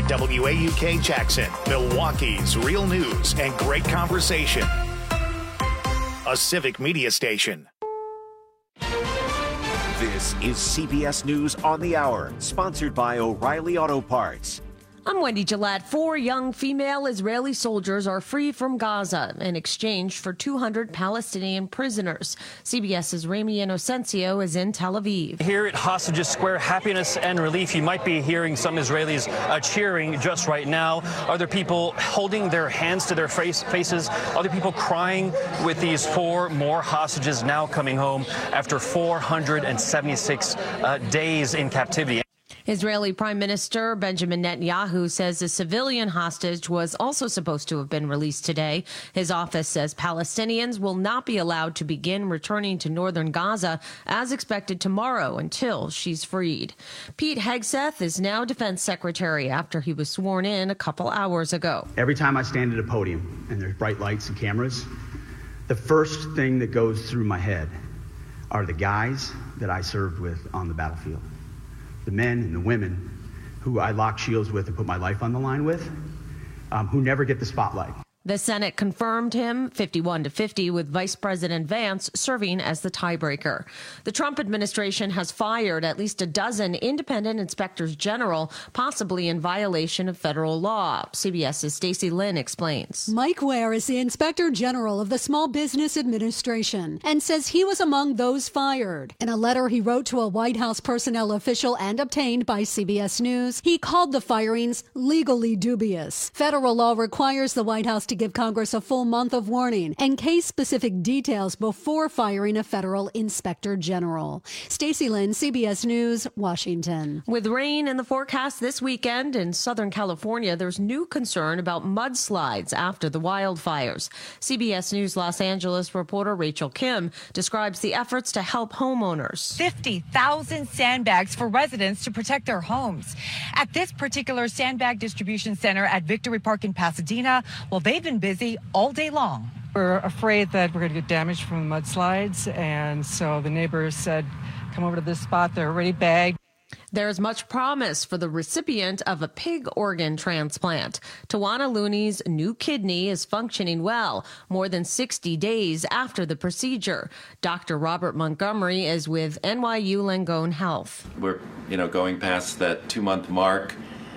WAUK Jackson, Milwaukee's real news and great conversation. A civic media station. This is CBS News on the Hour, sponsored by O'Reilly Auto Parts. I'm Wendy Gillette. 4 young female Israeli soldiers are free from Gaza in exchange for 200 Palestinian prisoners. CBS's Rami Inocencio is in Tel Aviv. Here at Hostages Square, happiness and relief. You might be hearing some Israelis cheering just right now. Are there people holding their hands to their faces? Are there people crying with these 4 more hostages now coming home after 476 days in captivity? Israeli Prime Minister Benjamin Netanyahu says a civilian hostage was also supposed to have been released today. His office says Palestinians will not be allowed to begin returning to northern Gaza as expected tomorrow until she's freed. Pete Hegseth is now Defense Secretary after he was sworn in a couple hours ago. Every time I stand at a podium and there's bright lights and cameras, the first thing that goes through my head are the guys that I served with on the battlefield. The men and the women who I lock shields with and put my life on the line with, who never get the spotlight. The Senate confirmed him 51-50 with Vice President Vance serving as the tiebreaker. The Trump administration has fired at least a dozen independent inspectors general, possibly in violation of federal law. CBS's Stacey Lynn explains. Mike Ware is the inspector general of the Small Business Administration and says he was among those fired. In a letter he wrote to a White House personnel official and obtained by CBS News, he called the firings legally dubious. Federal law requires the White House to give Congress a full month of warning and case-specific details before firing a federal inspector general. Stacey Lynn, CBS News, Washington. With rain in the forecast this weekend in Southern California, there's new concern about mudslides after the wildfires. CBS News Los Angeles reporter Rachel Kim describes the efforts to help homeowners. 50,000 sandbags for residents to protect their homes. At this particular sandbag distribution center at Victory Park in Pasadena, well, they've been busy all day long. We're afraid that we're going to get damaged from the mudslides, and so the neighbors said, come over to this spot. They're already bagged. There's much promise for the recipient of a pig organ transplant. Tawana Looney's new kidney is functioning well, more than 60 days after the procedure. Dr. Robert Montgomery is with NYU Langone Health. We're, going past that 2-month mark.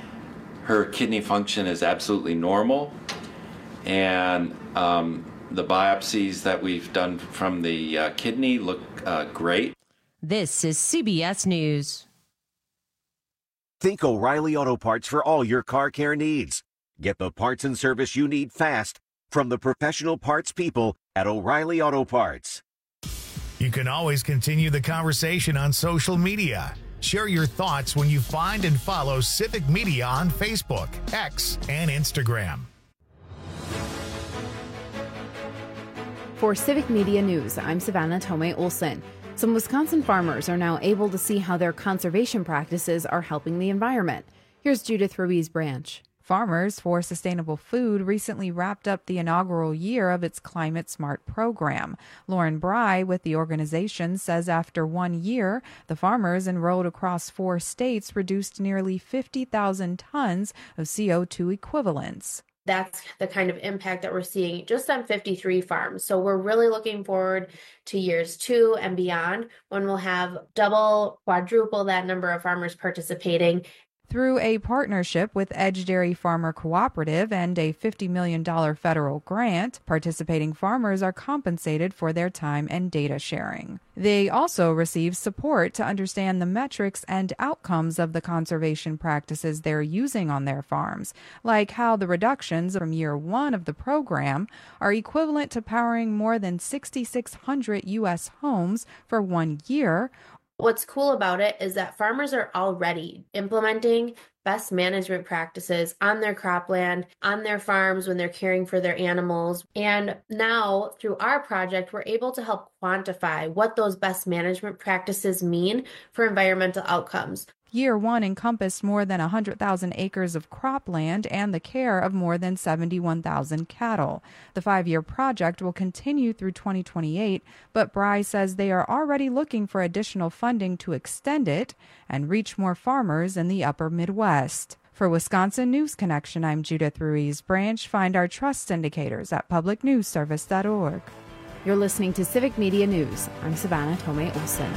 Her kidney function is absolutely normal. And the biopsies that we've done from the kidney look great. This is CBS News. Think O'Reilly Auto Parts for all your car care needs. Get the parts and service you need fast from the professional parts people at O'Reilly Auto Parts. You can always continue the conversation on social media. Share your thoughts when you find and follow Civic Media on Facebook, X, and Instagram. For Civic Media News, I'm Savannah Tomei Olson. Some Wisconsin farmers are now able to see how their conservation practices are helping the environment. Here's Judith Ruiz Branch. Farmers for Sustainable Food recently wrapped up the inaugural year of its Climate Smart program. Lauren Bry with the organization says after 1 year, the farmers enrolled across 4 states reduced nearly 50,000 tons of CO2 equivalents. That's the kind of impact that we're seeing just on 53 farms. So we're really looking forward to years 2 and beyond when we'll have double, quadruple that number of farmers participating. Through a partnership with Edge Dairy Farmer Cooperative and a $50 million federal grant, participating farmers are compensated for their time and data sharing. They also receive support to understand the metrics and outcomes of the conservation practices they're using on their farms, like how the reductions from year 1 of the program are equivalent to powering more than 6,600 U.S. homes for 1 year. What's cool about it is that farmers are already implementing best management practices on their cropland, on their farms when they're caring for their animals. And now through our project, we're able to help quantify what those best management practices mean for environmental outcomes. Year 1 encompassed more than 100,000 acres of cropland and the care of more than 71,000 cattle. The 5-year project will continue through 2028, but Bry says they are already looking for additional funding to extend it and reach more farmers in the upper Midwest. For Wisconsin News Connection, I'm Judith Ruiz-Branch. Find our trust indicators at publicnewsservice.org. You're listening to Civic Media News. I'm Savannah Tomei Olson.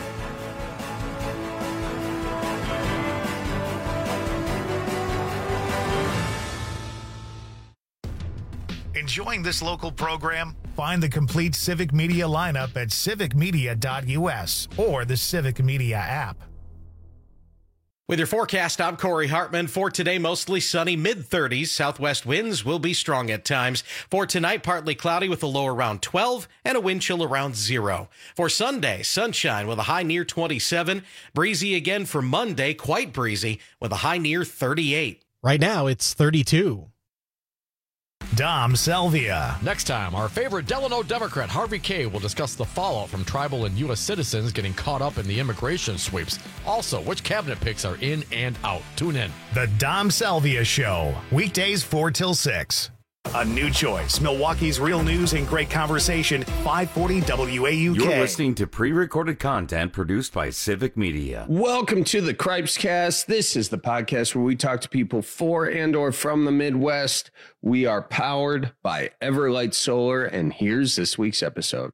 Enjoying this local program? Find the complete Civic Media lineup at civicmedia.us or the Civic Media app. With your forecast, I'm Corey Hartman. For today, mostly sunny, mid-30s. Southwest winds will be strong at times. For tonight, partly cloudy with a low around 12 and a wind chill around 0. For Sunday, sunshine with a high near 27. Breezy again for Monday, quite breezy with a high near 38. Right now, it's 32. Dom Salvia. Next time, our favorite Delano Democrat, Harvey Kaye, will discuss the fallout from tribal and U.S. citizens getting caught up in the immigration sweeps. Also, which cabinet picks are in and out. Tune in. The Dom Salvia Show, weekdays 4 till 6. A new choice. Milwaukee's real news and great conversation. 540 WAUK. You're listening to pre-recorded content produced by Civic Media. Welcome to the Cripescast. This is the podcast where we talk to people for and or from the Midwest. We are powered by Everlight Solar, and here's this week's episode.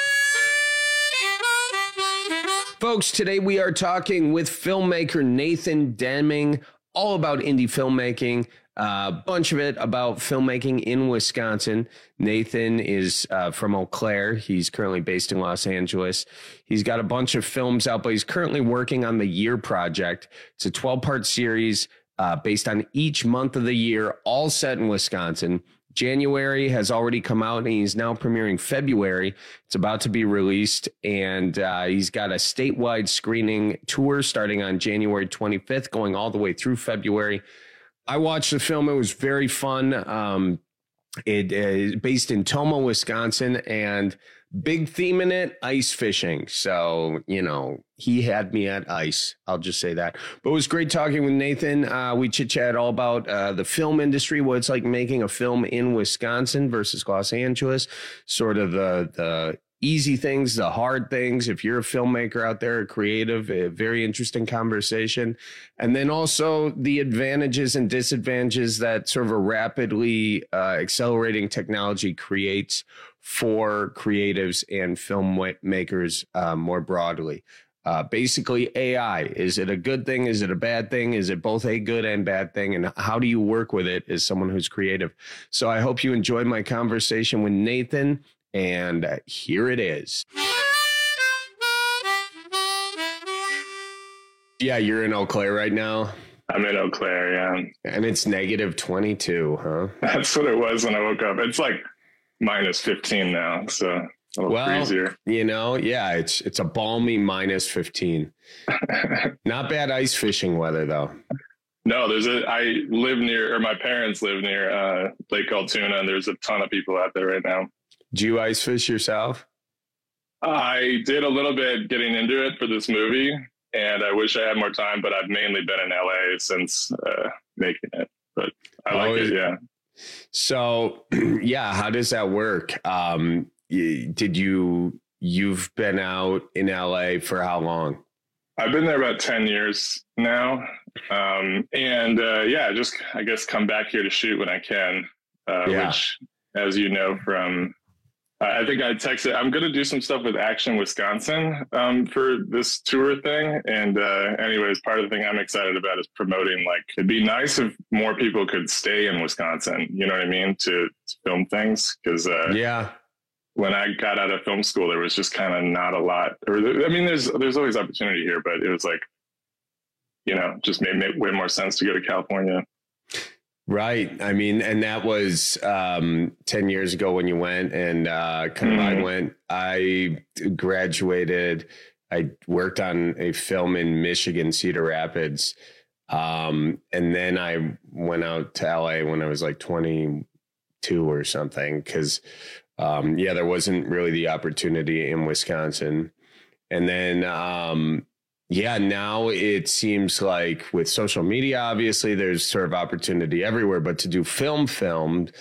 Folks, today we are talking with filmmaker Nathan Deming, all about indie filmmaking. A bunch of it about filmmaking in Wisconsin. Nathan is from Eau Claire. He's currently based in Los Angeles. He's got a bunch of films out, but he's currently working on the Year Project. It's a 12-part series based on each month of the year, all set in Wisconsin. January has already come out, and he's now premiering February. It's about to be released, and he's got a statewide screening tour starting on January 25th, going all the way through February. I watched the film. It was very fun. It is based in Tomah, Wisconsin, and big theme in it, ice fishing. So, you know, he had me at ice. I'll just say that. But it was great talking with Nathan. We chit-chat all about the film industry, what it's like making a film in Wisconsin versus Los Angeles, sort of the easy things, the hard things. If you're a filmmaker out there, a creative, a very interesting conversation. And then also the advantages and disadvantages that sort of a rapidly accelerating technology creates for creatives and filmmakers more broadly. Basically, AI, is it a good thing? Is it a bad thing? Is it both a good and bad thing? And how do you work with it as someone who's creative? So I hope you enjoyed my conversation with Nathan. And here it is. Yeah, you're in Eau Claire right now. I'm in Eau Claire, yeah. And it's negative 22, huh? That's what it was when I woke up. It's like minus 15 now, so a little crazier. You know, yeah, it's a balmy minus 15. Not bad ice fishing weather, though. No, I live near, or my parents live near Lake Altoona, and there's a ton of people out there right now. Do you ice fish yourself? I did a little bit getting into it for this movie, and I wish I had more time, but I've mainly been in LA since making it. But I like it, yeah. So, yeah, how does that work? You've been out in LA for how long? I've been there about 10 years now. Just, I guess, come back here to shoot when I can, which, as you know from... I think I texted, I'm going to do some stuff with Action Wisconsin for this tour thing. And anyways, part of the thing I'm excited about is promoting, like, it'd be nice if more people could stay in Wisconsin, you know what I mean, to film things. Because when I got out of film school, there was just kind of not a lot. There's always opportunity here, but it was like, you know, just made way more sense to go to California. Right. I mean, and that was 10 years ago when you went, and I went. I graduated. I worked on a film in Michigan, Cedar Rapids. And then I went out to LA when I was like 22 or something, because, there wasn't really the opportunity in Wisconsin. And then, now it seems like with social media, obviously there's sort of opportunity everywhere, but to do filmed,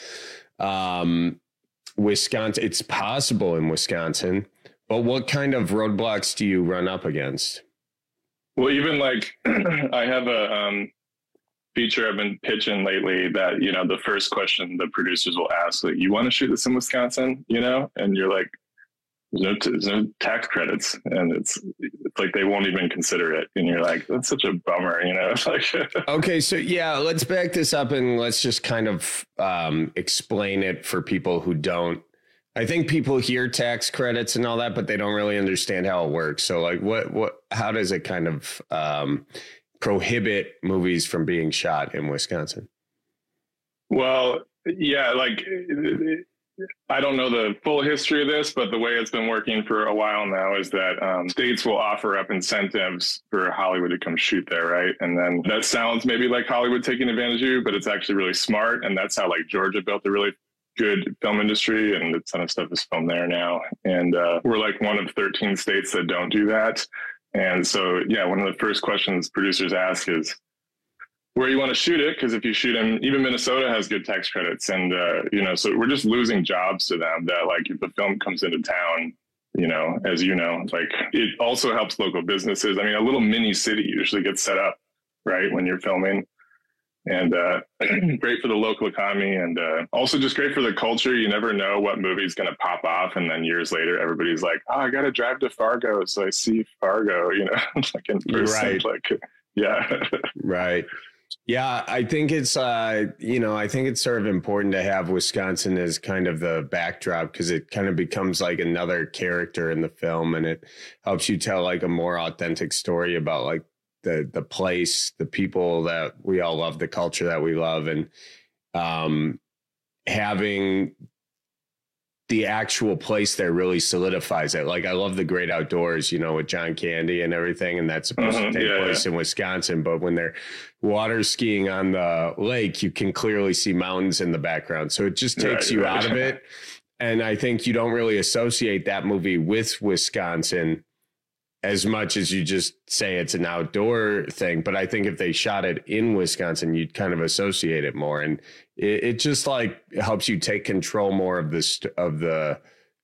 Wisconsin, it's possible in Wisconsin, but what kind of roadblocks do you run up against? Well, even like I have feature I've been pitching lately that, you know, the first question the producers will ask, like, you want to shoot this in Wisconsin, you know? And you're like, there's no tax credits, and it's like they won't even consider it, and you're like, that's such a bummer, you know? It's like okay, so yeah, let's back this up and let's just kind of explain it for people who don't. I think people hear tax credits and all that, but they don't really understand how it works. So like how does it kind of prohibit movies from being shot in Wisconsin? Well, yeah, like I don't know the full history of this, but the way it's been working for a while now is that states will offer up incentives for Hollywood to come shoot there, right? And then that sounds maybe like Hollywood taking advantage of you, but it's actually really smart. And that's how like Georgia built a really good film industry, and a ton of stuff is filmed there now. And we're like one of 13 states that don't do that. And so, yeah, one of the first questions producers ask is where you want to shoot it, because if you shoot in, even Minnesota has good tax credits, and you know, so we're just losing jobs to them. That like if the film comes into town, you know, as you know, like it also helps local businesses. I mean, a little mini city usually gets set up right when you're filming, and great for the local economy, and also just great for the culture. You never know what movie is going to pop off, and then years later, everybody's like, "Oh, I got to drive to Fargo, so I see Fargo," you know, like in person, right? Like, yeah, right. Yeah, I think it's, you know, I think it's sort of important to have Wisconsin as kind of the backdrop, because it kind of becomes like another character in the film, and it helps you tell like a more authentic story about like the place, the people that we all love, the culture that we love, and having the actual place there really solidifies it. Like I love The Great Outdoors, you know, with John Candy and everything, and that's supposed to take place in Wisconsin. But when they're water skiing on the lake, you can clearly see mountains in the background. So it just takes you out of it. And I think you don't really associate that movie with Wisconsin as much as you just say it's an outdoor thing. But I think if they shot it in Wisconsin, you'd kind of associate it more. And it just like helps you take control more of the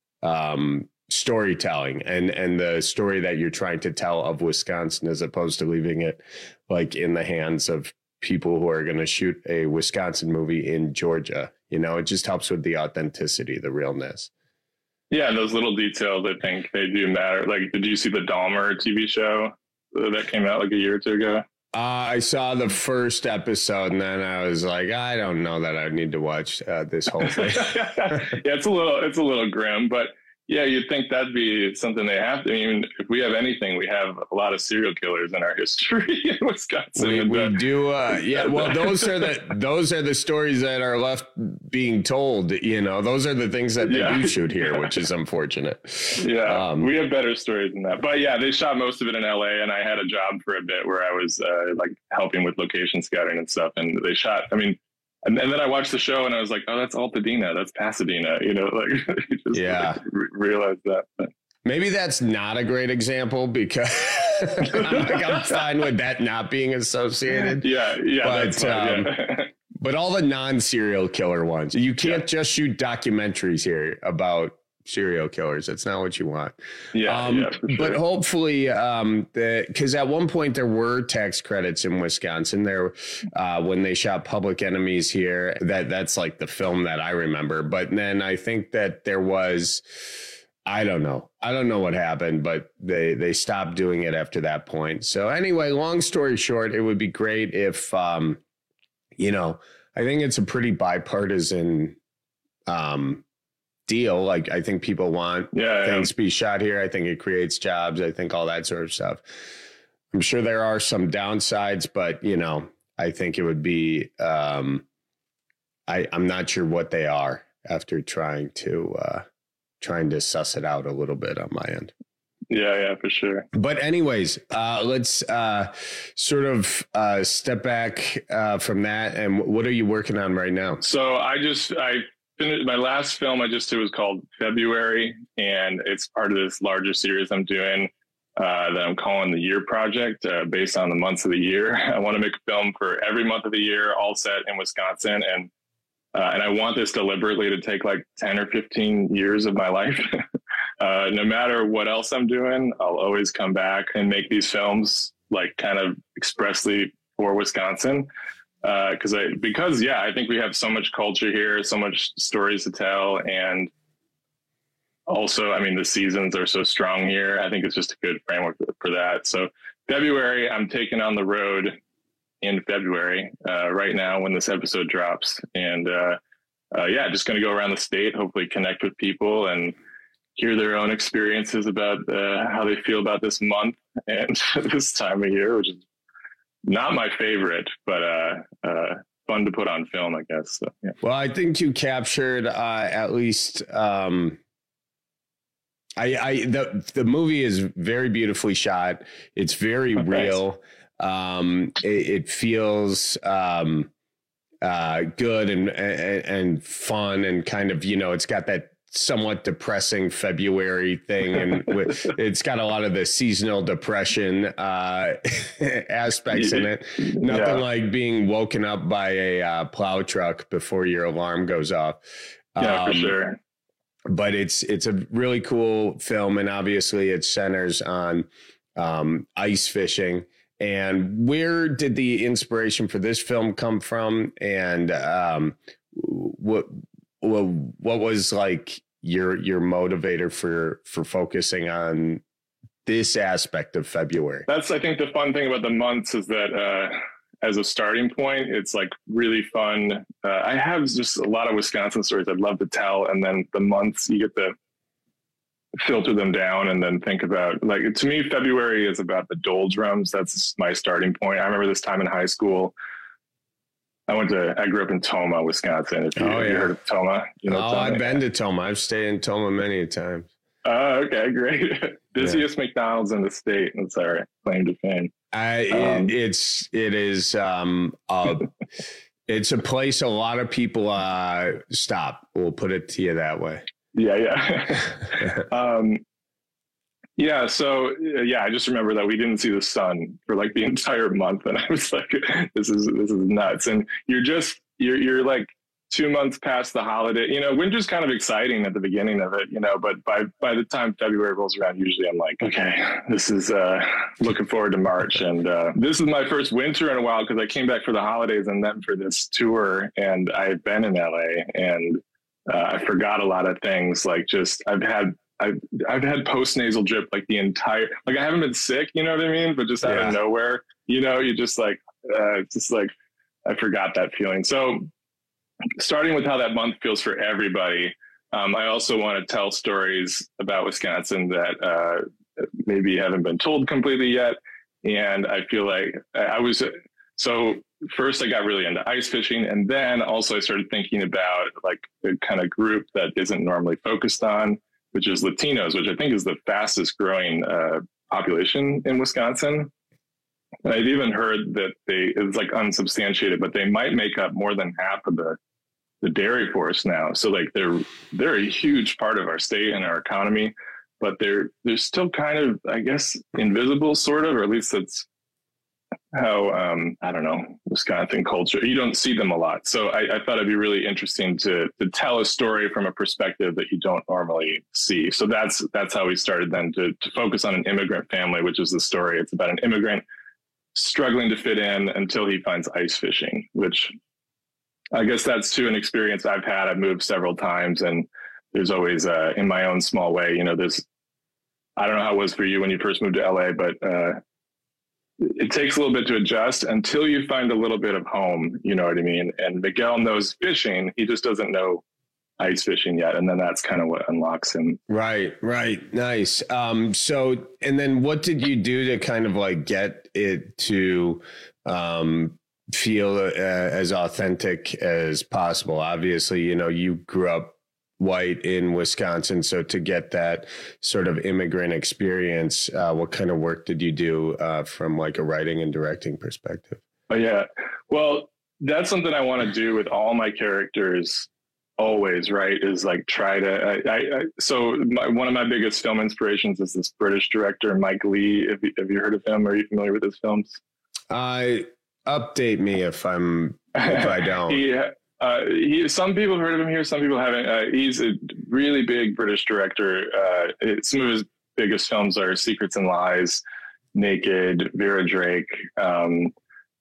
storytelling and the story that you're trying to tell of Wisconsin, as opposed to leaving it like in the hands of people who are going to shoot a Wisconsin movie in Georgia. You know, it just helps with the authenticity, the realness. Yeah, those little details, I think they do matter. Like, did you see the Dahmer TV show that came out like a year or two ago? I saw the first episode, and then I was like, I don't know that I need to watch this whole thing. Yeah, it's a little grim, but yeah, you'd think that'd be something they have to. I mean, if we have anything, we have a lot of serial killers in our history in Wisconsin. We do. Yeah. Well, those are the stories that are left being told. You know, those are the things that they do shoot here, which is unfortunate. Yeah. We have better stories than that. But yeah, they shot most of it in LA, and I had a job for a bit where I was like helping with location scouting and stuff. And they shot, I mean, and then I watched the show and I was like, oh, that's Altadena. That's Pasadena. You know, like you just like, realize that. But. Maybe that's not a great example, because I'm fine with that not being associated. Yeah. But, that's fine, but all the non-serial killer ones, you can't just shoot documentaries here about serial killers. That's not what you want. For sure. But hopefully, because at one point there were tax credits in Wisconsin there when they shot Public Enemies here. That's like the film that I remember. But then I think that there was, I don't know what happened, but they stopped doing it after that point. So anyway, long story short, it would be great if, you know, I think it's a pretty bipartisan deal. Like, I think people want things to be shot here. I think it creates jobs. I think all that sort of stuff. I'm sure there are some downsides, but you know, I think it would be, I'm not sure what they are after trying to suss it out a little bit on my end. Yeah, for sure. But anyways, let's sort of step back from that. And what are you working on right now? So I finished my last film I just did was called February, and it's part of this larger series I'm doing that I'm calling the Year Project, based on the months of the year. I want to make a film for every month of the year, all set in Wisconsin, and I want this deliberately to take like 10 or 15 years of my life. No matter what else I'm doing, I'll always come back and make these films like kind of expressly for Wisconsin. because I think we have so much culture here, so much stories to tell. And also, I mean, the seasons are so strong here. I think it's just a good framework for that. So February, I'm taking on the road in February, right now when this episode drops. And just going to go around the state, hopefully connect with people and hear their own experiences about how they feel about this month and this time of year, which is not my favorite, but fun to put on film, I guess. So, yeah. Well, I think you captured at least the movie is very beautifully shot. It's very real. It feels good and fun, and kind of, it's got that somewhat depressing February thing, and it's got a lot of the seasonal depression aspects in it. Nothing like being woken up by a plow truck before your alarm goes off. For sure. But it's a really cool film, and obviously it centers on ice fishing. And where did the inspiration for this film come from? And what was like your motivator for focusing on this aspect of February? That's, I think, the fun thing about the months is that as a starting point, it's like really fun. I have just a lot of Wisconsin stories I'd love to tell. And then the months, you get to filter them down and then think about, like, to me, February is about the doldrums. That's my starting point. I remember this time in high school. I grew up in Tomah, Wisconsin. If you heard of Tomah, Tomah? I've been to Tomah. I've stayed in Tomah many times. Oh, okay, great. Busiest McDonald's in the state. That's all right. Claim to fame. It's a place a lot of people stop. We'll put it to you that way. Yeah. So I just remember that we didn't see the sun for like the entire month, and I was like, this is nuts. And you're like 2 months past the holiday. Winter's kind of exciting at the beginning of it, but by the time February rolls around, usually I'm like, okay, this is looking forward to March. And this is my first winter in a while, because I came back for the holidays and then for this tour, and I've been in LA, and I forgot a lot of things. Like, just I've had post-nasal drip like the entire, like, I haven't been sick, you know what I mean? But just out of nowhere, you just like, I forgot that feeling. So starting with how that month feels for everybody, I also want to tell stories about Wisconsin that maybe haven't been told completely yet. And I feel like first I got really into ice fishing, and then also I started thinking about like the kind of group that isn't normally focused on, which is Latinos, which I think is the fastest growing population in Wisconsin. And I've even heard that it's like unsubstantiated, but they might make up more than half of the dairy force now. So like they're a huge part of our state and our economy, but they're still kind of, I guess, invisible, sort of, or at least that's how, I don't know, Wisconsin culture, you don't see them a lot. So I thought it'd be really interesting to tell a story from a perspective that you don't normally see. So that's how we started then to focus on an immigrant family, which is the story. It's about an immigrant struggling to fit in until he finds ice fishing, which I guess that's too an experience I've had. I've moved several times, and there's always, in my own small way, there's, I don't know how it was for you when you first moved to LA, but it takes a little bit to adjust until you find a little bit of home, you know what I mean? And Miguel knows fishing. He just doesn't know ice fishing yet. And then that's kind of what unlocks him. Right. Nice. So, and then what did you do to kind of like get it to feel as authentic as possible? Obviously, you grew up white in Wisconsin. So to get that sort of immigrant experience, what kind of work did you do from like a writing and directing perspective? Oh, yeah. Well, that's something I want to do with all my characters always, right? Is like try to, one of my biggest film inspirations is this British director, Mike Leigh. Have you heard of him? Are you familiar with his films? Update me if I don't. Some people have heard of him here, some people haven't. He's a really big British director. Some of his biggest films are Secrets and Lies, Naked, Vera Drake.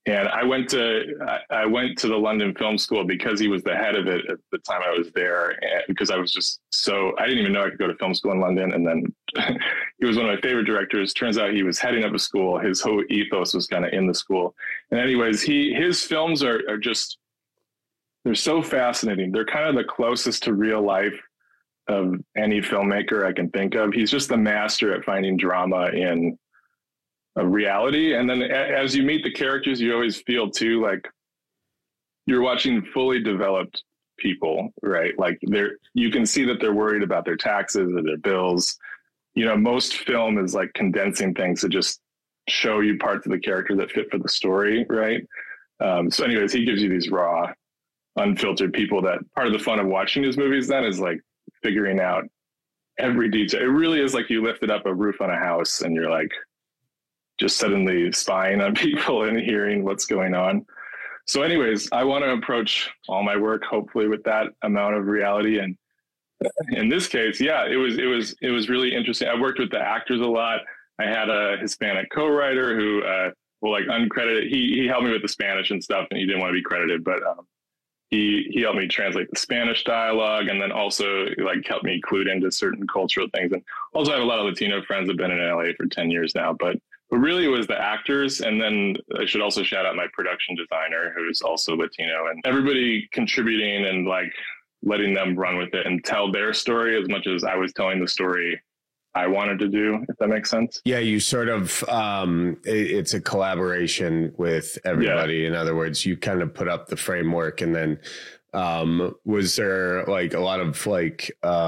And I went to the London Film School because he was the head of it at the time I was there, and because I was just I didn't even know I could go to film school in London. And then he was one of my favorite directors. Turns out he was heading up a school. His whole ethos was kind of in the school. And anyways, his films are just, they're so fascinating. They're kind of the closest to real life of any filmmaker I can think of. He's just the master at finding drama in a reality. And then as you meet the characters, you always feel too like you're watching fully developed people, right? Like you can see that they're worried about their taxes or their bills. You know, most film is like condensing things to just show you parts of the character that fit for the story, right? So anyways, he gives you these raw, unfiltered people that part of the fun of watching his movies then is like figuring out every detail. It really is like you lifted up a roof on a house and you're like just suddenly spying on people and hearing what's going on. So anyways, I want to approach all my work hopefully with that amount of reality. And in this case, yeah, it was really interesting. I worked with the actors a lot. I had a Hispanic co-writer who like uncredited. He helped me with the Spanish and stuff, and he didn't want to be credited, but he helped me translate the Spanish dialogue, and then also like helped me clued into certain cultural things. And also I have a lot of Latino friends who've been in LA for 10 years now, but really it was the actors. And then I should also shout out my production designer, who's also Latino, and everybody contributing and like letting them run with it and tell their story as much as I was telling the story I wanted to do, if that makes sense. Yeah, you sort of, it's a collaboration with everybody. Yeah. In other words, you kind of put up the framework, and then was there like a lot of like,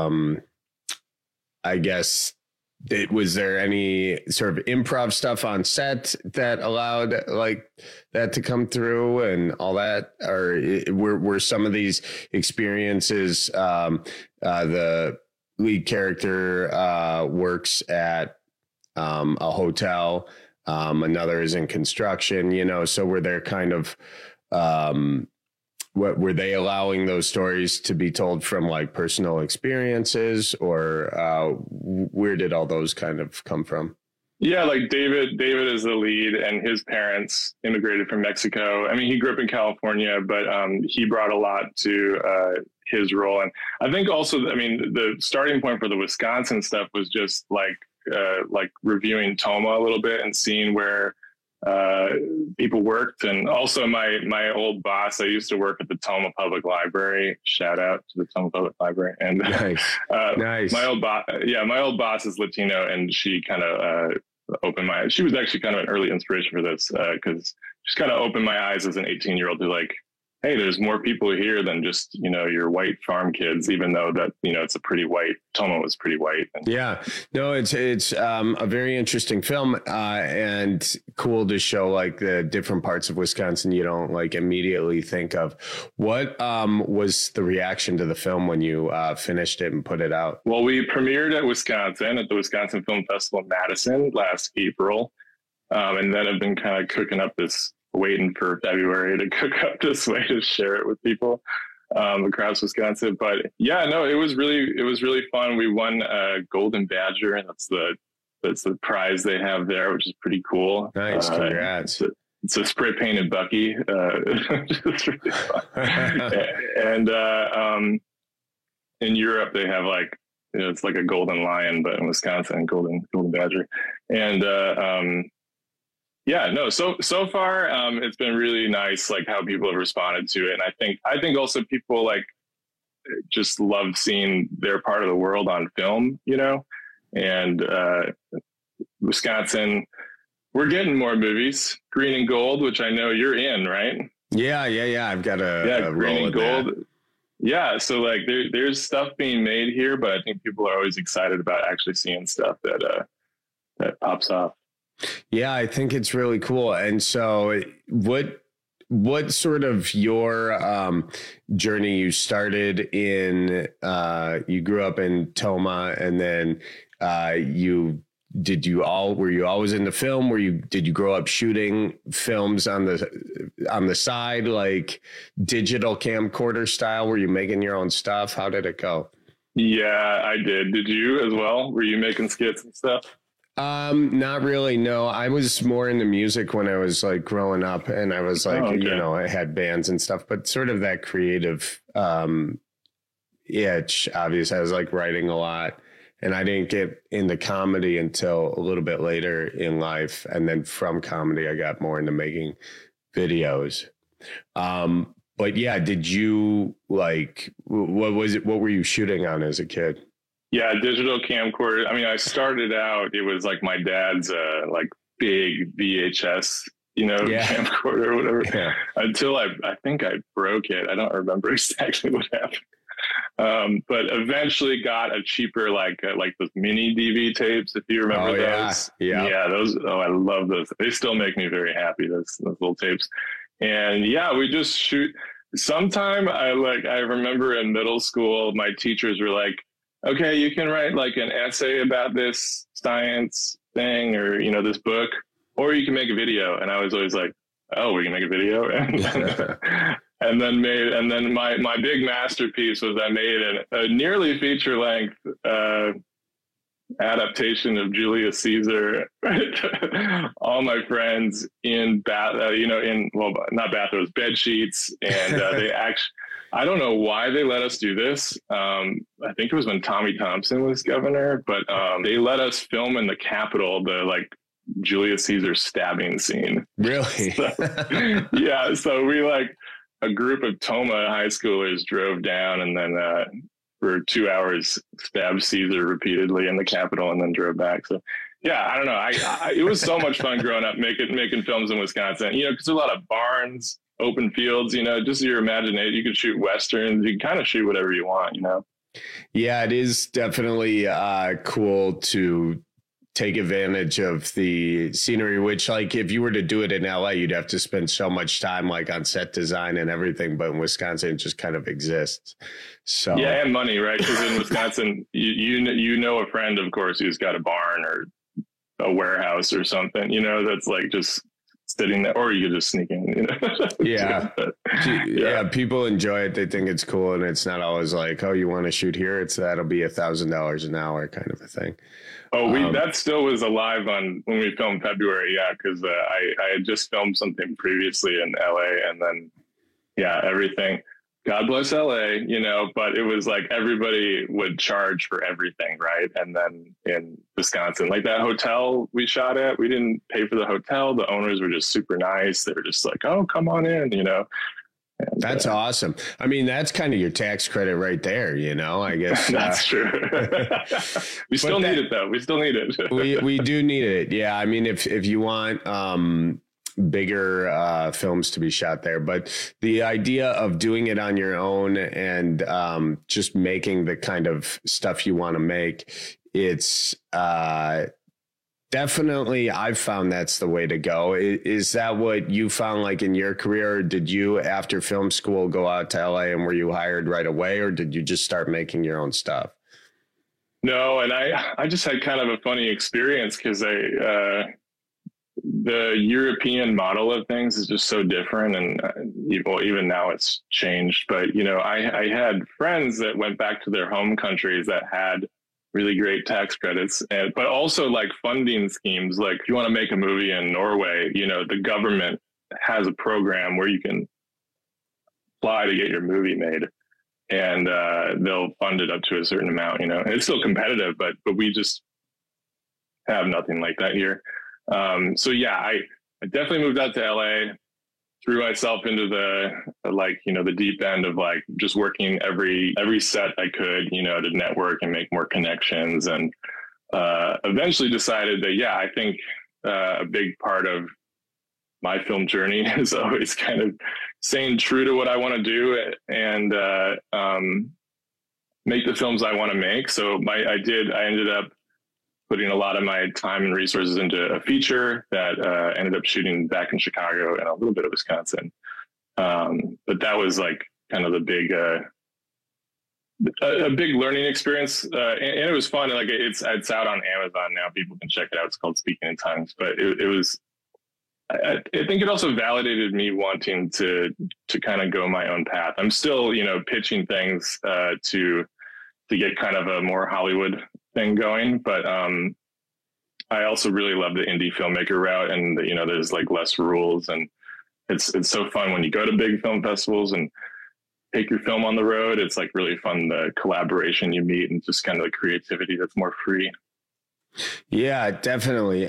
I guess, was there any sort of improv stuff on set that allowed like that to come through and all that? Or were some of these experiences, the lead character works at a hotel, another is in construction, you know, so were there kind of what were they allowing those stories to be told from like personal experiences, or where did all those kind of come from? Yeah, like David is the lead, and his parents immigrated from Mexico. I mean, he grew up in California, but he brought a lot to his role. And I think also, I mean, the starting point for the Wisconsin stuff was just like reviewing Toma a little bit and seeing where people worked. And also my old boss, I used to work at the Toma Public Library. Shout out to the Toma Public Library. And nice. My old boss is Latino, and she kind of opened my eyes. She was actually kind of an early inspiration for this, because she's kind of opened my eyes as an 18-year-old to like, hey, there's more people here than just, you know, your white farm kids, even though that, you know, it's a pretty white, Toma was pretty white. Yeah, no, it's a very interesting film, and cool to show like the different parts of Wisconsin you don't like immediately think of. What was the reaction to the film when you finished it and put it out? Well, we premiered at the Wisconsin Film Festival in Madison last April, and then I've been kind of cooking up this, waiting for February to cook up this way to share it with people across Wisconsin. But yeah, no, it was really fun. We won a Golden Badger, and that's the prize they have there, which is pretty cool. Nice, congrats. It's a spray painted Bucky. It's really fun. And in Europe they have like, you know, it's like a golden lion, but in Wisconsin, golden badger. And yeah, no, so far it's been really nice, like how people have responded to it. And I think also people like just love seeing their part of the world on film, you know. And Wisconsin, we're getting more movies. Green and Gold, which I know you're in, right? Yeah. I've got a Green and Gold. That. Yeah, so like there's stuff being made here, but I think people are always excited about actually seeing stuff that pops off. Yeah, I think it's really cool. And so what sort of your journey? You started in you grew up in Toma, and then were you always into film? Did you grow up shooting films on the side, like digital camcorder style? Were you making your own stuff? How did it go? Yeah, I did. Did you as well? Were you making skits and stuff? Not really. No, I was more into music when I was like growing up, and I was like, I had bands and stuff, but sort of that creative, itch, obviously. I was like writing a lot, and I didn't get into comedy until a little bit later in life. And then from comedy, I got more into making videos. But yeah, did you what were you shooting on as a kid? Yeah, digital camcorder. I mean, I started out, it was like my dad's like big VHS, camcorder or whatever, until I think I broke it. I don't remember exactly what happened. But eventually got a cheaper, like those mini DV tapes, if you remember those. Yeah, those. Oh, I love those. They still make me very happy, those little tapes. And yeah, we just shoot. Sometime I remember in middle school, my teachers were like, okay, you can write like an essay about this science thing or, this book, or you can make a video. And I was always like, oh, we can make a video. And then my big masterpiece was I made a nearly feature length adaptation of Julius Caesar. All my friends in not bathrooms, bed sheets. And they actually, I don't know why they let us do this. I think it was when Tommy Thompson was governor, but they let us film in the Capitol, the Julius Caesar stabbing scene. Really? So we a group of Toma high schoolers drove down and then for 2 hours stabbed Caesar repeatedly in the Capitol and then drove back. So yeah, I don't know. It was so much fun growing up making films in Wisconsin, because there's a lot of barns, open fields, just your imagination. You could shoot Westerns. You can kind of shoot whatever you want, Yeah, it is definitely cool to take advantage of the scenery, which if you were to do it in LA, you'd have to spend so much time on set design and everything. But in Wisconsin, it just kind of exists. So yeah, and money, right? Because in Wisconsin, you know a friend, of course, who's got a barn or a warehouse or something, that's just sitting there, or you could just sneak in, Yeah, people enjoy it. They think it's cool, and it's not always oh, you want to shoot here? That'll be $1,000 an hour kind of a thing. Oh, that still was alive on when we filmed February. Yeah, because I had just filmed something previously in LA, and then everything. God bless LA, but it was everybody would charge for everything, right? And then in Wisconsin, that hotel we shot at, we didn't pay for the hotel. The owners were just super nice. They were just oh, come on in, And, that's awesome. I mean, that's kind of your tax credit right there, I guess. That's true. We still need it, though. We still need it. we do need it. Yeah. I mean, if you want bigger films to be shot there, but the idea of doing it on your own and just making the kind of stuff you want to make, it's definitely, I've found that's the way to go. Is that what you found in your career? Or did you, after film school, go out to LA and were you hired right away, or did you just start making your own stuff? No, and I just had kind of a funny experience because the European model of things is just so different, and even now it's changed. But I had friends that went back to their home countries that had really great tax credits, but also funding schemes. If you want to make a movie in Norway, the government has a program where you can apply to get your movie made, and they'll fund it up to a certain amount. And it's still competitive, but we just have nothing like that here. So yeah, I definitely moved out to LA, threw myself into the deep end of just working every set I could, to network and make more connections, and eventually decided that, I think a big part of my film journey is always kind of staying true to what I want to do and make the films I want to make. So I ended up putting a lot of my time and resources into a feature that ended up shooting back in Chicago and a little bit of Wisconsin. But that was kind of the big, a big learning experience. And it was fun. It's out on Amazon now. People can check it out. It's called Speaking in Tongues. But it was, I think it also validated me wanting to kind of go my own path. I'm still, pitching things to get kind of a more Hollywood thing going, but I also really love the indie filmmaker route, and there's like less rules, and it's so fun when you go to big film festivals and take your film on the road. It's like really fun, the collaboration you meet and just kind of the creativity that's more free. Yeah, definitely.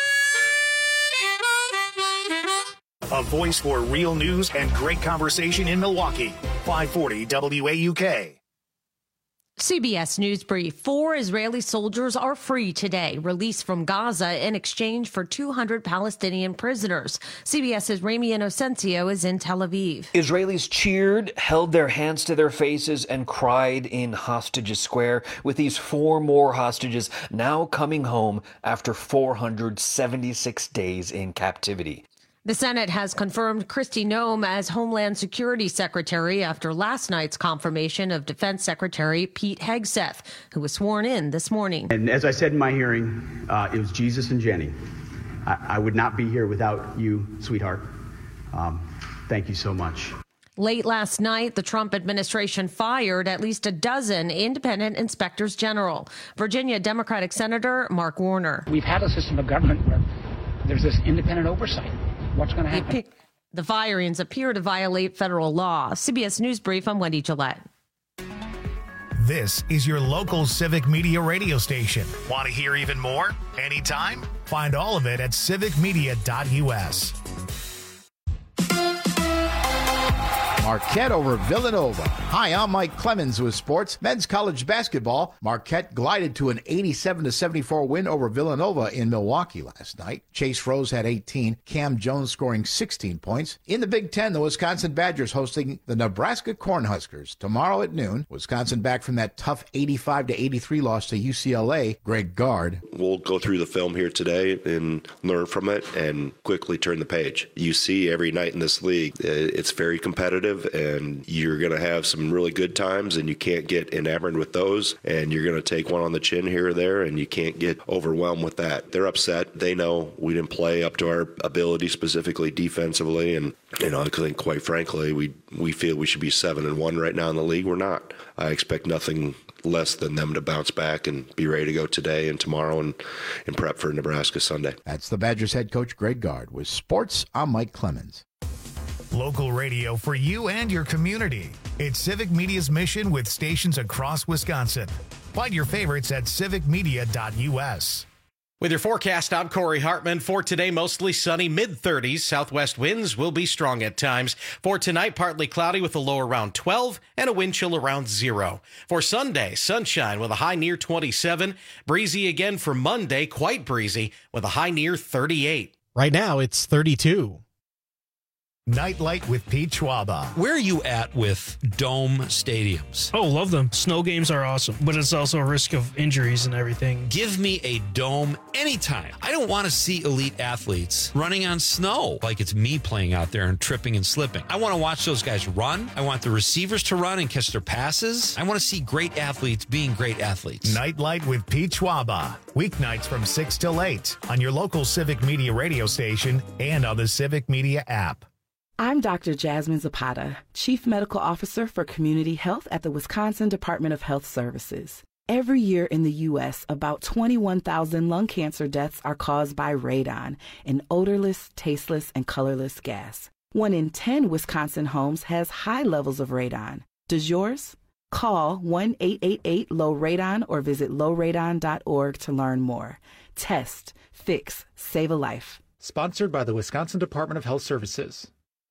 A voice for real news and great conversation in Milwaukee. 540 WAUK. CBS News Brief. 4 Israeli soldiers are free today, released from Gaza in exchange for 200 Palestinian prisoners. CBS's Rami Inocencio is in Tel Aviv. Israelis cheered, held their hands to their faces, and cried in Hostages Square, with these 4 more hostages now coming home after 476 days in captivity. The Senate has confirmed Kristi Noem as Homeland Security Secretary after last night's confirmation of Defense Secretary Pete Hegseth, who was sworn in this morning. And as I said in my hearing, it was Jesus and Jenny. I would not be here without you, sweetheart. Thank you so much. Late last night, the Trump administration fired at least a dozen independent inspectors general. Virginia Democratic Senator Mark Warner. We've had a system of government where there's this independent oversight. What's going to happen? The firings appear to violate federal law. CBS News Brief, I'm Wendy Gillette. This is your local Civic Media radio station. Want to hear even more? Anytime? Find all of it at civicmedia.us. Marquette over Villanova. Hi, I'm Mike Clemens with sports. Men's college basketball. Marquette glided to an 87-74 win over Villanova in Milwaukee last night. Chase Rose had 18, Cam Jones scoring 16 points. In the Big Ten, the Wisconsin Badgers hosting the Nebraska Cornhuskers tomorrow at noon. Wisconsin back from that tough 85-83 loss to UCLA. Greg Gard. We'll go through the film here today and learn from it and quickly turn the page. You see every night in this league, it's very competitive, and you're going to have some really good times, and you can't get enamored with those, and you're going to take one on the chin here or there, and you can't get overwhelmed with that. They're upset. They know we didn't play up to our ability, specifically defensively, and I think quite frankly we feel we should be 7-1 right now in the league. We're not. I expect nothing less than them to bounce back and be ready to go today and tomorrow and prep for Nebraska Sunday. That's the Badgers head coach Greg Gard. With sports, I'm Mike Clemens. Local radio for you and your community. It's Civic Media's mission with stations across Wisconsin. Find your favorites at civicmedia.us. With your forecast, I'm Corey Hartman. For today, mostly sunny, mid-30s. Southwest winds will be strong at times. For tonight, partly cloudy with a low around 12 and a wind chill around 0. For Sunday, sunshine with a high near 27. Breezy again for Monday, quite breezy with a high near 38. Right now, it's 32. Nightlight with Pete Schwaba. Where are you at with dome stadiums? Oh, love them. Snow games are awesome, but it's also a risk of injuries and everything. Give me a dome anytime. I don't want to see elite athletes running on snow like it's me playing out there and tripping and slipping. I want to watch those guys run. I want the receivers to run and catch their passes. I want to see great athletes being great athletes. Nightlight with Pete Schwaba. Weeknights from 6 till 8 on your local Civic Media radio station and on the Civic Media app. I'm Dr. Jasmine Zapata, Chief Medical Officer for Community Health at the Wisconsin Department of Health Services. Every year in the U.S., about 21,000 lung cancer deaths are caused by radon, an odorless, tasteless, and colorless gas. 1 in 10 Wisconsin homes has high levels of radon. Does yours? Call 1-888-LOW-RADON or visit lowradon.org to learn more. Test, fix, save a life. Sponsored by the Wisconsin Department of Health Services.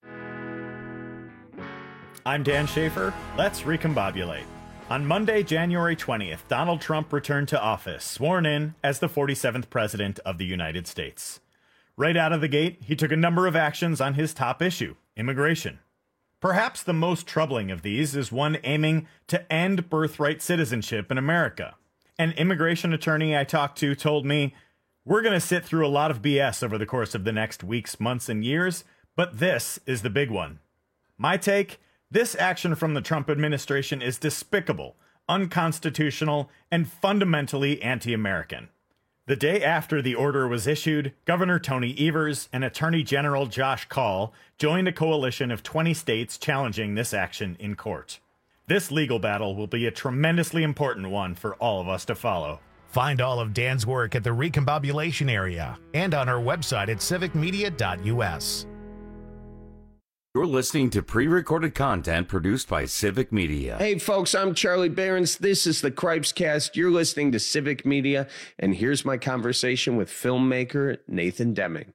I'm Dan Schaefer. Let's recombobulate. On Monday, January 20th, Donald Trump returned to office, sworn in as the 47th President of the United States. Right out of the gate, he took a number of actions on his top issue, immigration. Perhaps the most troubling of these is one aiming to end birthright citizenship in America. An immigration attorney I talked to told me, "We're going to sit through a lot of BS over the course of the next weeks, months, and years, but this is the big one." My take? This action from the Trump administration is despicable, unconstitutional, and fundamentally anti-American. The day after the order was issued, Governor Tony Evers and Attorney General Josh Kaul joined a coalition of 20 states challenging this action in court. This legal battle will be a tremendously important one for all of us to follow. Find all of Dan's work at the Recombobulation area and on our website at civicmedia.us. You're listening to pre-recorded content produced by Civic Media. Hey folks, I'm Charlie Behrens. This is the Cripes Cast. You're listening to Civic Media, and here's my conversation with filmmaker Nathan Deming.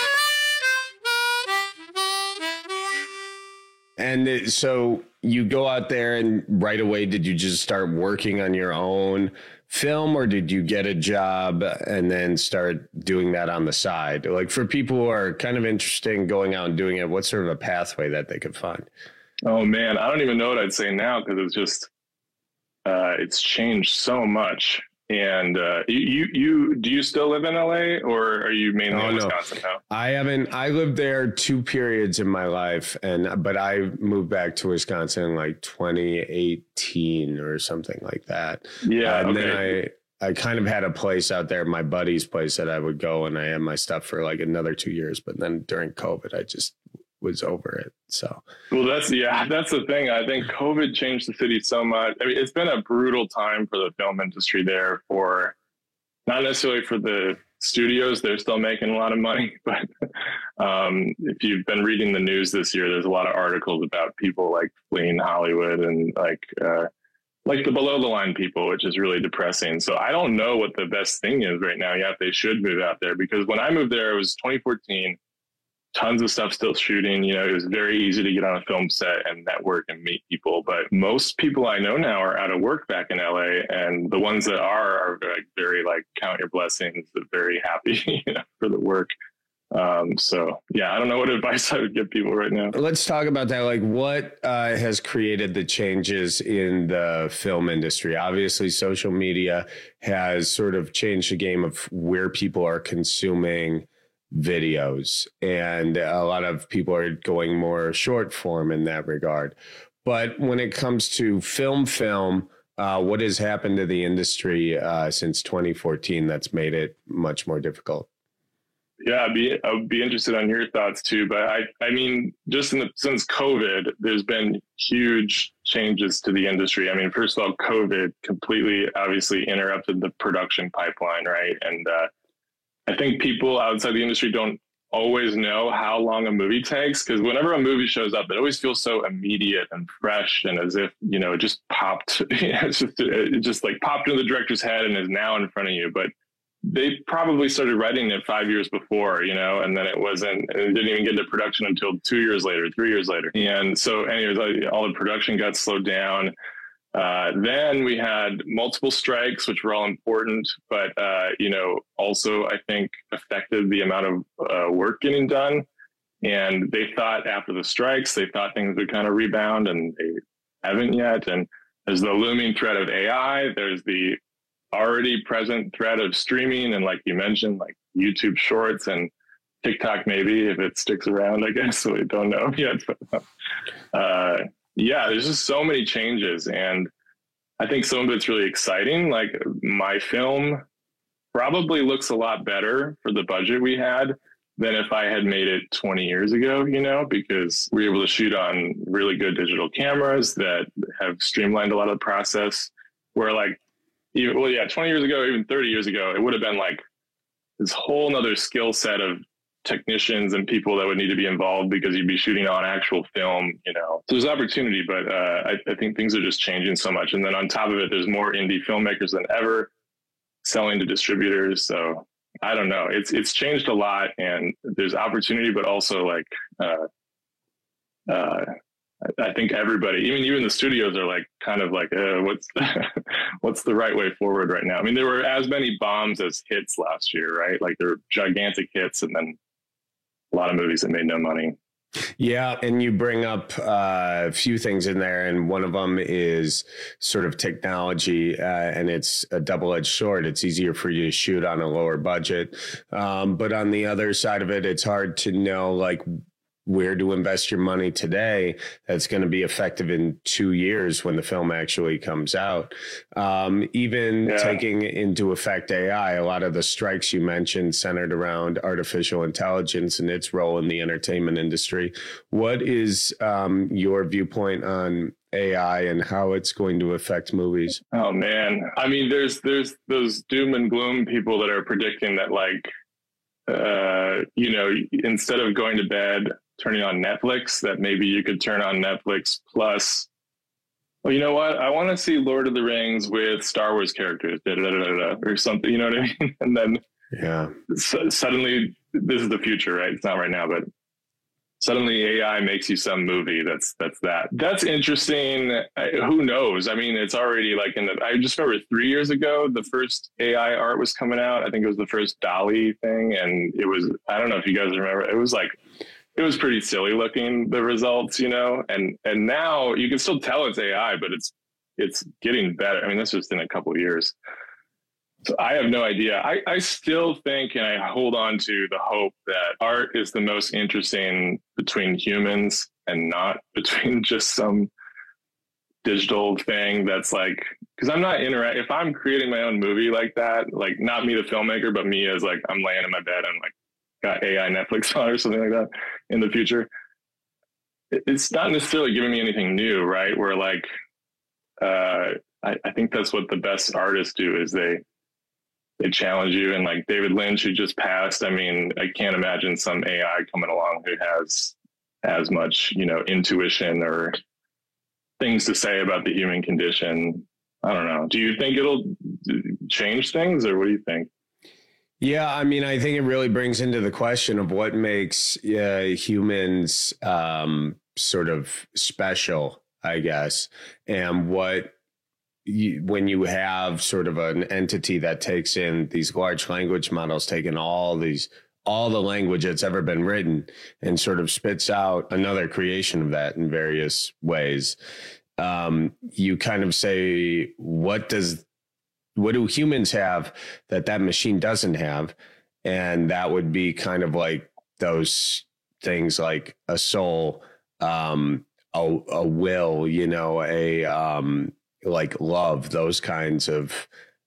And so you go out there and right away, did you just start working on your own film, or did you get a job and then start doing that on the side? Like, for people who are kind of interested in going out and doing it, what's sort of a pathway that they could find? Oh man, I don't even know what I'd say now, because it's just it's changed so much. And you do you still live in LA, or are you mainly in Wisconsin now? I haven't. I lived there 2 periods in my life, but I moved back to Wisconsin in like 2018 or something like that. Yeah, and then I kind of had a place out there, my buddy's place, that I would go, and I had my stuff for like another 2 years. But then during COVID, I just was over it. So, well, that's the thing. I think COVID changed the city so much. I mean, it's been a brutal time for the film industry there, for not necessarily for the studios. They're still making a lot of money, but if you've been reading the news this year, there's a lot of articles about people like fleeing Hollywood and like the below the line people, which is really depressing. So I don't know what the best thing is right now. Yeah, they should move out there, because when I moved there, it was 2014. Tons of stuff still shooting. You know, it was very easy to get on a film set and network and meet people. But most people I know now are out of work back in LA, and the ones that are very like count your blessings, very happy, you know, for the work. So yeah, I don't know what advice I would give people right now. Let's talk about that. Like, what has created the changes in the film industry? Obviously, social media has sort of changed the game of where people are consuming videos, and a lot of people are going more short form in that regard. But when it comes to film, what has happened to the industry since 2014 that's made it much more difficult? Yeah, I'd be interested on your thoughts too. But I mean, just since COVID, there's been huge changes to the industry. I mean, first of all, COVID completely obviously interrupted the production pipeline, right? And I think people outside the industry don't always know how long a movie takes, because whenever a movie shows up, it always feels so immediate and fresh, and as if, you know, it just popped, it just like popped into the director's head and is now in front of you. But they probably started writing it 5 years before, you know, and then it didn't even get into production until 2 years later, 3 years later. And so anyways, all the production got slowed down. Then we had multiple strikes, which were all important, but, you know, also I think affected the amount of work getting done. And they thought after the strikes, they thought things would kind of rebound, and they haven't yet. And there's the looming threat of AI. There's the already present threat of streaming. And like you mentioned, like YouTube Shorts and TikTok, maybe if it sticks around, I guess. So we don't know yet. Yeah, there's just so many changes, and I think some of it's really exciting. Like, my film probably looks a lot better for the budget we had than if I had made it 20 years ago, you know, because we were able to shoot on really good digital cameras that have streamlined a lot of the process, where 20 years ago, even 30 years ago, it would have been like this whole nother skill set of technicians and people that would need to be involved, because you'd be shooting on actual film, you know. So there's opportunity, but I think things are just changing so much. And then on top of it, there's more indie filmmakers than ever selling to distributors. So I don't know. It's changed a lot, and there's opportunity, but also I think everybody, even the studios, are like kind of like, what's the right way forward right now? I mean, there were as many bombs as hits last year, right? Like, there were gigantic hits, and then a lot of movies that made no money. Yeah, and you bring up a few things in there, and one of them is sort of technology, and it's a double-edged sword. It's easier for you to shoot on a lower budget, but on the other side of it, it's hard to know, like, where to invest your money today that's going to be effective in 2 years when the film actually comes out. Even taking into effect AI, a lot of the strikes you mentioned centered around artificial intelligence and its role in the entertainment industry. What is your viewpoint on AI and how it's going to affect movies? Oh man, I mean, there's those doom and gloom people that are predicting that, like, instead of going to bed, turning on Netflix, that maybe you could turn on Netflix plus, well, you know what? I want to see Lord of the Rings with Star Wars characters, or something, you know what I mean? And then suddenly, this is the future, right? It's not right now, but suddenly AI makes you some movie that's interesting. Who knows? I mean, it's already like I just remember 3 years ago, the first AI art was coming out. I think it was the first DALL-E thing. And it was, I don't know if you guys remember, it was pretty silly looking, the results, and now you can still tell it's AI, but it's getting better. I mean, that's just in a couple of years. So I have no idea. I still think, and I hold on to the hope that art is the most interesting between humans and not between just some digital thing that's like, because I'm not if I'm creating my own movie like that, like not me the filmmaker, but me as like I'm laying in my bed and like got AI Netflix on or something like that in the future, it's not necessarily giving me anything new, right? Where like, I think that's what the best artists do is they challenge you. And like David Lynch, who just passed, I mean, I can't imagine some AI coming along who has as much, intuition or things to say about the human condition. I don't know. Do you think it'll change things, or what do you think? Yeah, I mean, I think it really brings into the question of what makes humans sort of special, I guess, and when you have sort of an entity that takes in these large language models, taking all the language that's ever been written and sort of spits out another creation of that in various ways. You kind of say, what do humans have that machine doesn't have? And that would be kind of like those things like a soul, a will, like love, those kinds of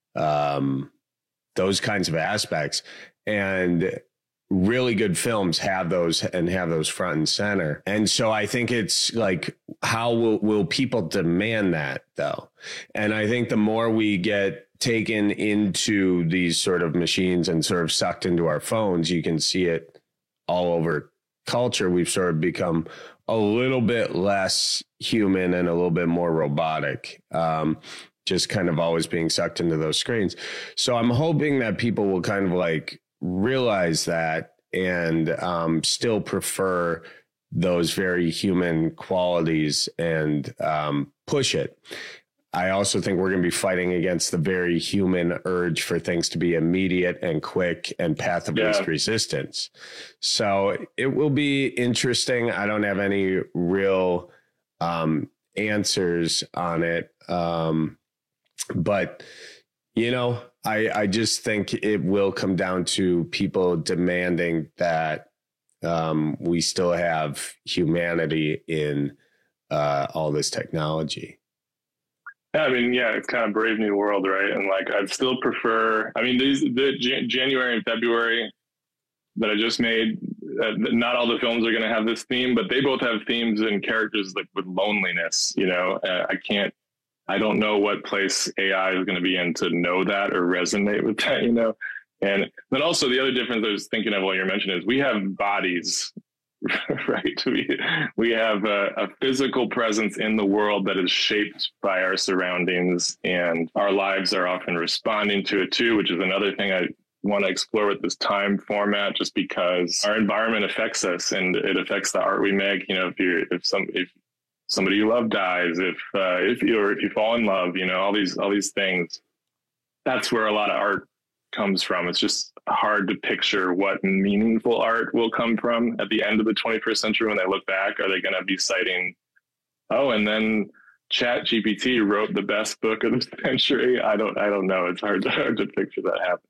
aspects. And really good films have those front and center. And so I think it's like, how will people demand that though? And I think the more we get taken into these sort of machines and sort of sucked into our phones, you can see it all over culture. We've sort of become a little bit less human and a little bit more robotic, just kind of always being sucked into those screens. So I'm hoping that people will kind of like realize that and still prefer those very human qualities and push it. I also think we're going to be fighting against the very human urge for things to be immediate and quick and path of least resistance. So it will be interesting. I don't have any real answers on it. But, I just think it will come down to people demanding that we still have humanity in all this technology. I mean, it's kind of Brave New World, right? And like, I'd still prefer, I mean, the January and February that I just made, not all the films are going to have this theme, but they both have themes and characters like with loneliness, I don't know what place AI is going to be in to know that or resonate with that, And then also the other difference I was thinking of while you're mentioning is we have bodies, right? We have a physical presence in the world that is shaped by our surroundings, and our lives are often responding to it too, which is another thing I want to explore with this time format, just because our environment affects us and it affects the art we make. If somebody you love dies, if you fall in love, all these things, that's where a lot of art comes from. It's just hard to picture what meaningful art will come from at the end of the 21st century. When they look back, are they going to be citing, and then ChatGPT wrote the best book of the century? I don't know. It's hard to picture that happen.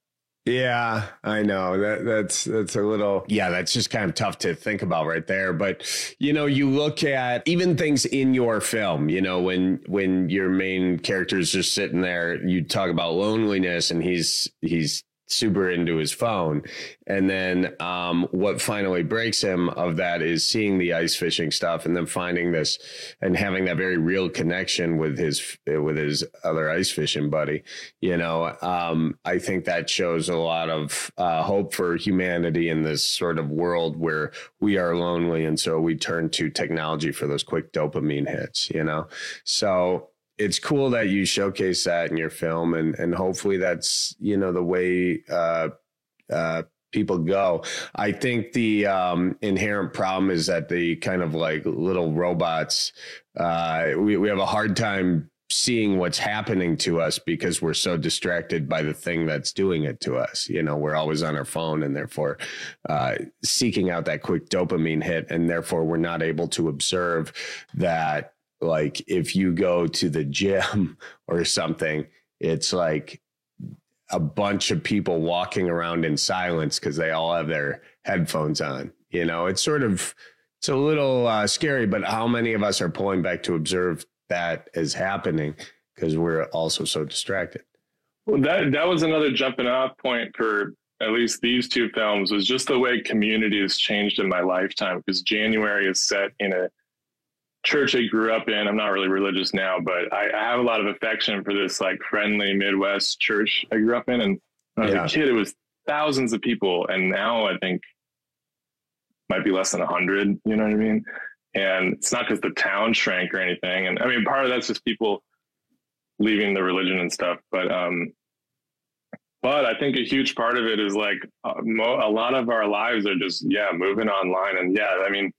Yeah, I know that's a little, that's just kind of tough to think about right there. But, you know, you look at even things in your film, you know, when your main character is just sitting there, you talk about loneliness and he's super into his phone. And then what finally breaks him of that is seeing the ice fishing stuff and then finding this and having that very real connection with his other ice fishing buddy. You know, I think that shows a lot of hope for humanity in this sort of world where we are lonely. And so we turn to technology for those quick dopamine hits, you know? So it's cool that you showcase that in your film, and hopefully that's, you know, the way people go. I think the inherent problem is that the kind of like little robots, we have a hard time seeing what's happening to us because we're so distracted by the thing that's doing it to us. You know, we're always on our phone and therefore seeking out that quick dopamine hit, and therefore we're not able to observe that. Like if you go to the gym or something, it's like a bunch of people walking around in silence because they all have their headphones on. You know, it's a little scary, but how many of us are pulling back to observe that is happening because we're also so distracted? Well, that was another jumping off point for at least these two films, was just the way community has changed in my lifetime, because January is set in a church I grew up in. I'm not really religious now, but I have a lot of affection for this like friendly Midwest church I grew up in. And when I was a kid, it was thousands of people. And now I think might be less than 100, you know what I mean? And it's not because the town shrank or anything. And I mean, part of that's just people leaving the religion and stuff. But I think a huge part of it is like a lot of our lives are just, moving online. And I mean,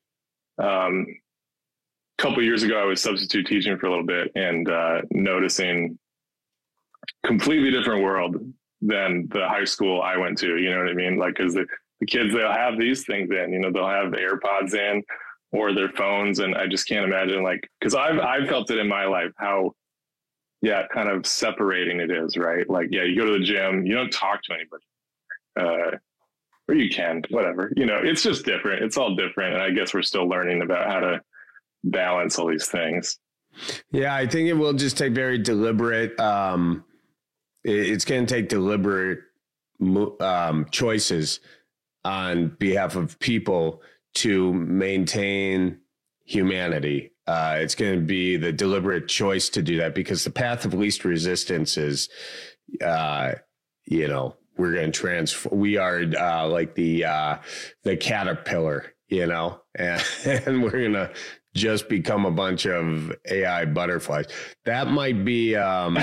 a couple of years ago, I was substitute teaching for a little bit and noticing completely different world than the high school I went to. You know what I mean? Like, because the kids, they'll have these things in, you know, they'll have AirPods in or their phones. And I just can't imagine, like, because I've felt it in my life, how, kind of separating it is, right? Like, you go to the gym, you don't talk to anybody. Or you can, whatever. You know, it's just different. It's all different. And I guess we're still learning about how to balance all these things. Yeah, I think it will just take very deliberate. It's going to take deliberate choices on behalf of people to maintain humanity. It's going to be the deliberate choice to do that, because the path of least resistance is, you know, we're going to transform. We are like the caterpillar, you know, and we're going to just become a bunch of AI butterflies. That might be, you know,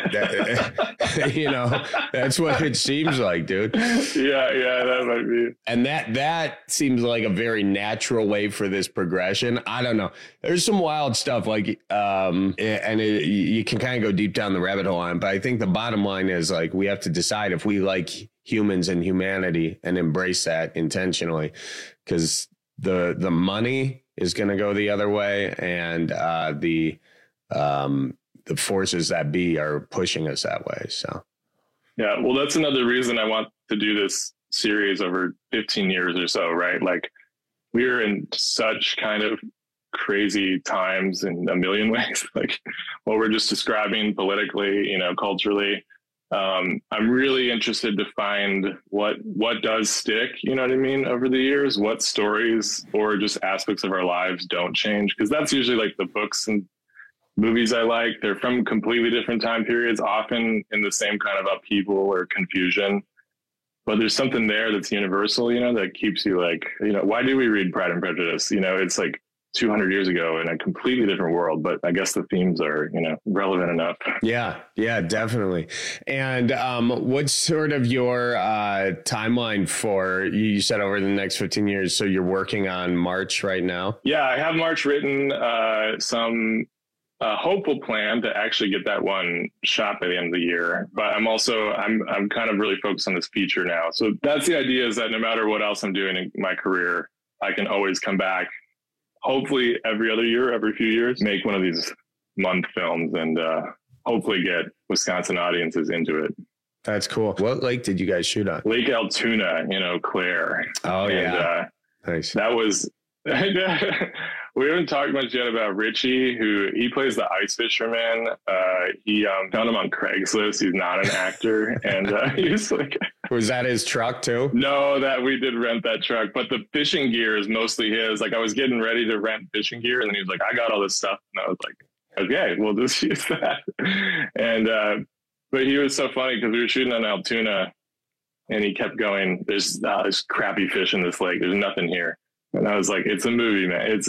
that's what it seems like, dude. Yeah, that might be. And that seems like a very natural way for this progression. I don't know. There's some wild stuff like, you can kind of go deep down the rabbit hole on, but I think the bottom line is like, we have to decide if we like humans and humanity and embrace that intentionally, because the money is going to go the other way, and the forces that be are pushing us that way. So, well, that's another reason I want to do this series over 15 years or so, right? Like, we're in such kind of crazy times in a million ways, like what we're just describing politically, you know, culturally. I'm really interested to find what does stick, you know what I mean, over the years, what stories or just aspects of our lives don't change. Because that's usually like the books and movies I like. They're from completely different time periods, often in the same kind of upheaval or confusion. But there's something there that's universal, you know, that keeps you like, you know, why do we read Pride and Prejudice? You know, it's like 200 years ago in a completely different world, but I guess the themes are, you know, relevant enough. Yeah, definitely. And what's sort of your timeline for, you said over the next 15 years, so you're working on March right now? Yeah, I have March written, some hopeful plan to actually get that one shot by the end of the year. But I'm kind of really focused on this feature now. So that's the idea, is that no matter what else I'm doing in my career, I can always come back, hopefully every other year, every few years, make one of these month films and hopefully get Wisconsin audiences into it. That's cool. What lake did you guys shoot on? Lake Altoona in Eau Claire. Oh, yeah. Nice. That was... We haven't talked much yet about Richie, he plays the ice fisherman. He found him on Craigslist. He's not an actor. And he was like... Was that his truck too? No, that we did rent that truck, but the fishing gear is mostly his. Like I was getting ready to rent fishing gear and then he was like, I got all this stuff. And I was like, okay, we'll just use that. And, but he was so funny because we were shooting on Altoona and he kept going, there's crappy fish in this lake. There's nothing here. And I was like, it's a movie, man.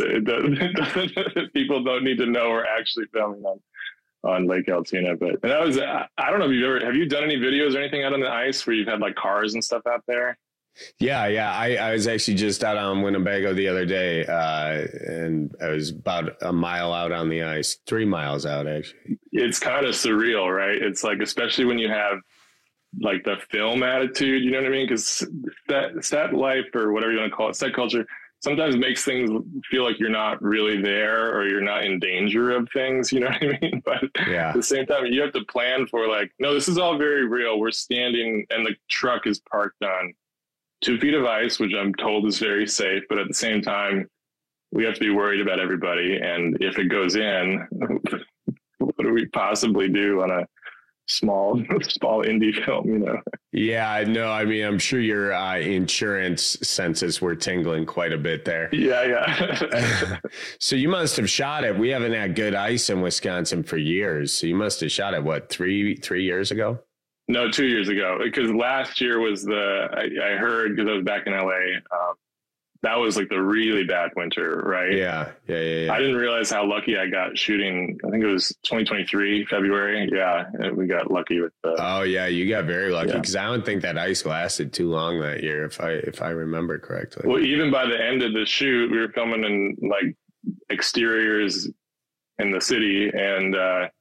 People don't need to know we're actually filming on Lake Altoona. But and that was, I don't know if have you done any videos or anything out on the ice where you've had like cars and stuff out there? Yeah. I was actually just out on Winnebago the other day, and I was about a mile out on the ice, 3 miles out, actually. It's kind of surreal, right? It's like, especially when you have like the film attitude, you know what I mean? Because set life, or whatever you want to call it, set culture, sometimes makes things feel like you're not really there or you're not in danger of things, you know what I mean? But at the same time, you have to plan for like, no, this is all very real. We're standing and the truck is parked on 2 feet of ice, which I'm told is very safe. But at the same time, we have to be worried about everybody. And if it goes in, what do we possibly do on a small indie film, you know? Yeah, no, I mean, I'm sure your insurance senses were tingling quite a bit there. Yeah. So you must have shot it. We haven't had good ice in Wisconsin for years. So you must have shot it, what, three years ago? No, 2 years ago, because last year was I heard, because I was back in LA, that was like the really bad winter, right? Yeah. I didn't realize how lucky I got shooting. I think it was 2023, February. Yeah, and we got lucky with the... Oh, yeah, you got very lucky, because I don't think that ice lasted too long that year, if I remember correctly. Well, even by the end of the shoot, we were filming in like exteriors in the city, and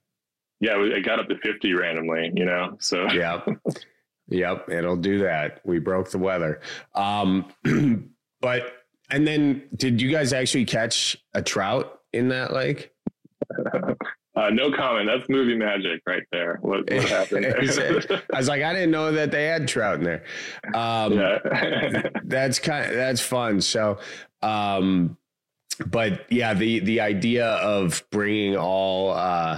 it got up to 50 randomly, you know? So Yep, it'll do that. We broke the weather. But, and then did you guys actually catch a trout in that lake? No comment. That's movie magic right there. What happened there? I was like, I didn't know that they had trout in there. That's fun. So, but yeah, the idea of bringing all,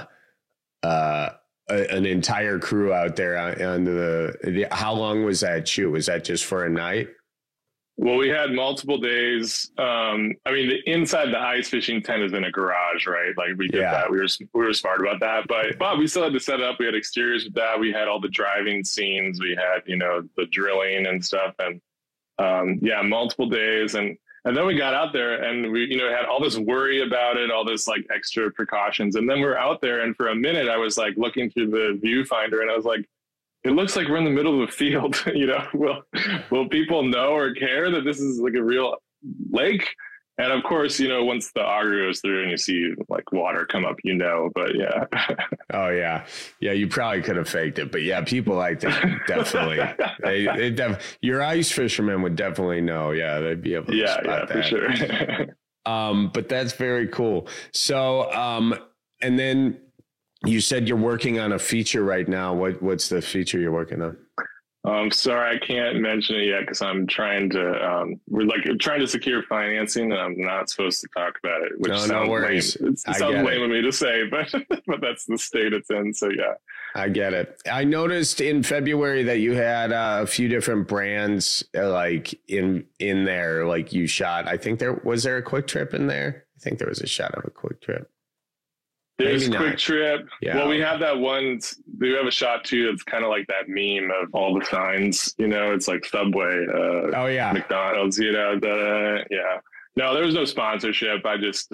an entire crew out there on how long was that shoot? Was that just for a night? Well, we had multiple days. I mean, inside the ice fishing tent is in a garage, right? Like we did that. We were smart about that, but we still had to set up. We had exteriors with that. We had all the driving scenes. We had, the drilling and stuff, and multiple days. And then we got out there and we, had all this worry about it, all this like extra precautions. And then we're out there, and for a minute, I was like looking through the viewfinder, and I was like, it looks like we're in the middle of a field. Will people know or care that this is like a real lake? And of course, once the auger goes through and you see like water come up, but yeah. Oh yeah. Yeah. You probably could have faked it, but yeah, people like that. Definitely. Your ice fishermen would definitely know. Yeah. They'd be able to spot that. For sure. But that's very cool. So, and then, you said you're working on a feature right now. What's the feature you're working on? Sorry, I can't mention it yet because I'm trying to. We're trying to secure financing, and I'm not supposed to talk about it. Which sounds lame. It sounds lame of me to say, but that's the state it's in. So yeah, I get it. I noticed in February that you had a few different brands like in there. Like you shot. I think there was a Quick Trip in there. I think there was a shot of a Quick Trip. There's Quick Trip. Yeah. Well, we have that one. We have a shot too. That's kind of like that meme of all the signs. It's like Subway. McDonald's. Yeah. No, there was no sponsorship. I just